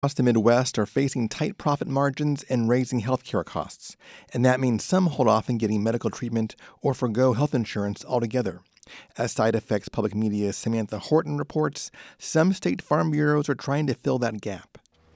across the Midwest are facing tight profit margins and raising healthcare costs, and that means some hold off on getting medical treatment or forgo health insurance altogether. As Side Effects Public Media's Samantha Horton reports, some state farm bureaus are trying to fill that gap.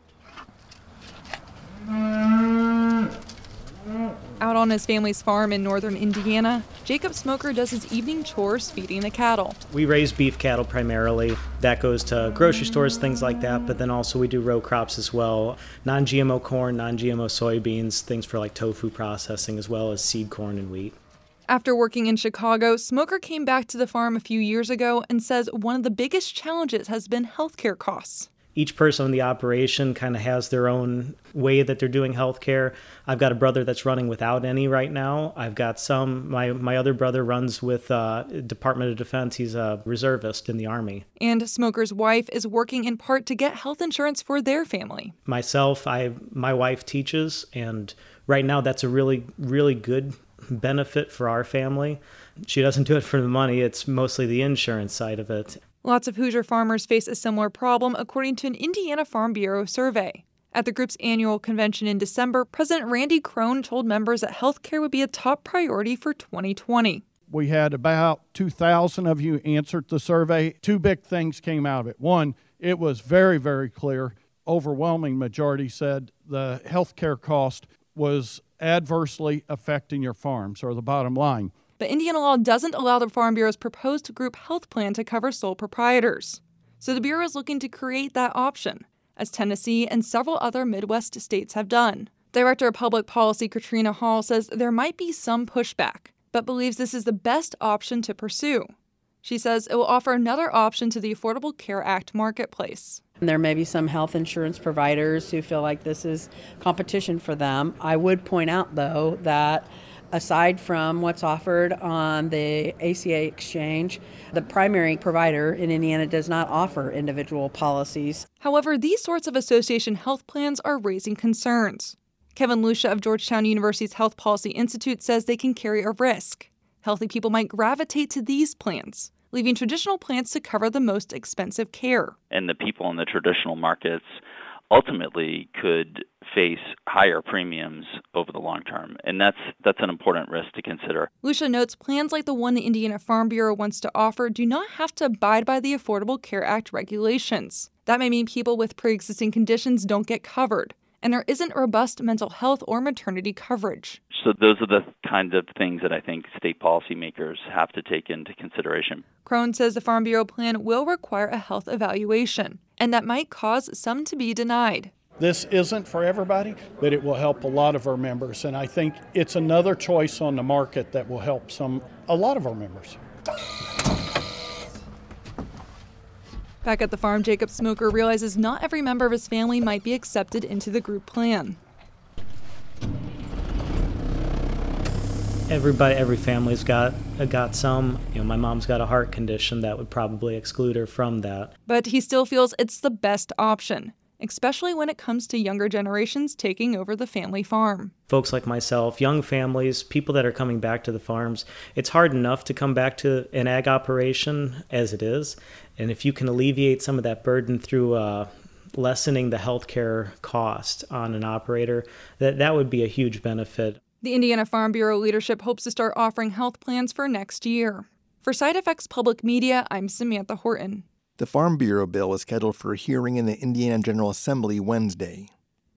Out on his family's farm in northern Indiana, Jacob Smoker does his evening chores feeding the cattle. We raise beef cattle primarily. That goes to grocery stores, things like that, but then also we do row crops as well. Non-GMO corn, non-GMO soybeans, things for like tofu processing, as well as seed corn and wheat. After working in Chicago, Smoker came back to the farm a few years ago and says one of the biggest challenges has been healthcare costs. Each person in the operation kind of has their own way that they're doing healthcare. I've got a brother that's running without any right now. I've got my other brother runs with Department of Defense. He's a reservist in the Army. And Smoker's wife is working in part to get health insurance for their family. Myself, my wife teaches, and right now that's a really, really good benefit for our family. She doesn't do it for the money. It's mostly the insurance side of it. Lots of Hoosier farmers face a similar problem, according to an Indiana Farm Bureau survey. At the group's annual convention in December, President Randy Crone told members that healthcare would be a top priority for 2020. We had about 2,000 of you answered the survey. Two big things came out of it. One, it was very, very clear. Overwhelming majority said the healthcare cost was adversely affecting your farms, or the bottom line. But Indiana law doesn't allow the Farm Bureau's proposed group health plan to cover sole proprietors. So the Bureau is looking to create that option, as Tennessee and several other Midwest states have done. Director of Public Policy Katrina Hall says there might be some pushback, but believes this is the best option to pursue. She says it will offer another option to the Affordable Care Act marketplace. There may be some health insurance providers who feel like this is competition for them. I would point out, though, that aside from what's offered on the ACA exchange, the primary provider in Indiana does not offer individual policies. However, these sorts of association health plans are raising concerns. Kevin Lucia of Georgetown University's Health Policy Institute says they can carry a risk. Healthy people might gravitate to these plans, leaving traditional plans to cover the most expensive care. And the people in the traditional markets ultimately could face higher premiums over the long term, and that's an important risk to consider. Lucia notes plans like the one the Indiana Farm Bureau wants to offer do not have to abide by the Affordable Care Act regulations. That may mean people with pre-existing conditions don't get covered, and there isn't robust mental health or maternity coverage. So those are the kinds of things that I think state policymakers have to take into consideration. Crone says the Farm Bureau plan will require a health evaluation, and that might cause some to be denied. This isn't for everybody, but it will help a lot of our members, and I think it's another choice on the market that will help a lot of our members. Back at the farm, Jacob Smoker realizes not every member of his family might be accepted into the group plan. Every family's got some. My mom's got a heart condition that would probably exclude her from that. But he still feels it's the best option, especially when it comes to younger generations taking over the family farm. Folks like myself, young families, people that are coming back to the farms, it's hard enough to come back to an ag operation as it is. And if you can alleviate some of that burden through lessening the healthcare cost on an operator, that would be a huge benefit. The Indiana Farm Bureau leadership hopes to start offering health plans for next year. For Side Effects Public Media, I'm Samantha Horton. The Farm Bureau bill is scheduled for a hearing in the Indiana General Assembly Wednesday.